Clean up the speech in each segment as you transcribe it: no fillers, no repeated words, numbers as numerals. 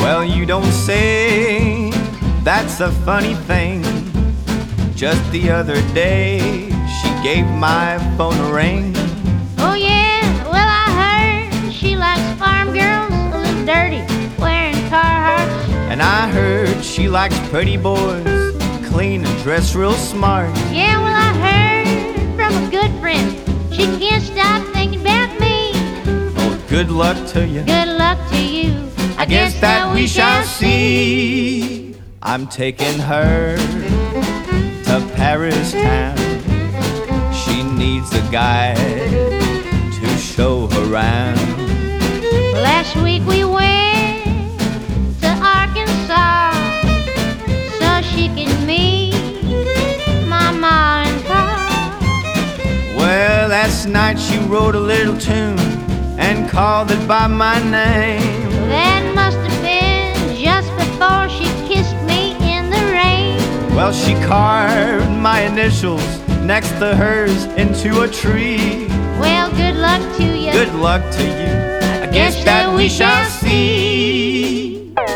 Well, you don't say, that's a funny thing. Just the other day, she gave my phone a ring. Oh yeah, well I heard she likes farm girls, a little dirty, wearing Carhartts. And I heard she likes pretty boys, clean and dressed real smart. Yeah, well I heard from a good friend, she can't stop thinking about me. Oh, good luck to you. Good luck to you. I guess that we shall see. I'm taking her to Paris town. She needs a guide to show her around. Last week we went to Arkansas so she could meet Mama and Pa. Well, last night she wrote a little tune and called it by my name. That must have been just before she kissed me in the rain. Well, she carved my initials next to hers into a tree. Well, good luck to you. Good luck to you. I guess that we shall see.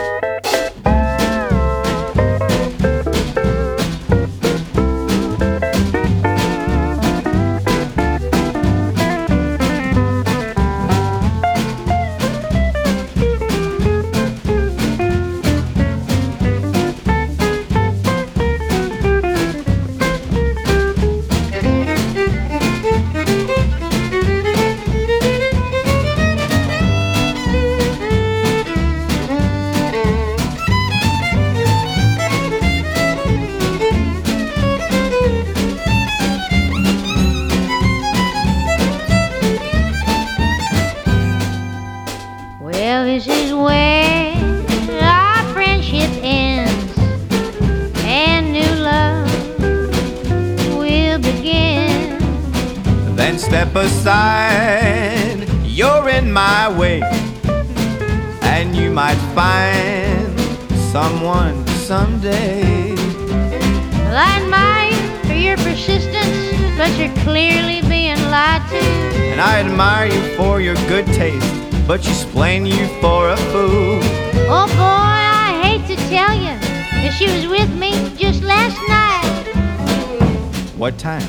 Well, this is where our friendship ends and new love will begin. Then step aside, you're in my way, and you might find someone someday. Well, I admire you for your persistence, but you're clearly being lied to. And I admire you for your good taste, but she's playing you for a fool. Oh boy, I hate to tell you that she was with me just last night. What time?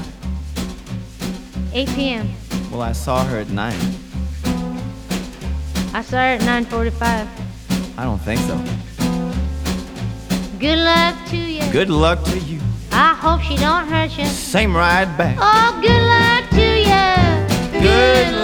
8 p.m. Well, I saw her at 9. I saw her at 9:45. I don't think so. Good luck to you. Good luck to you. I hope she don't hurt you. Same ride back. Oh, good luck to you. Good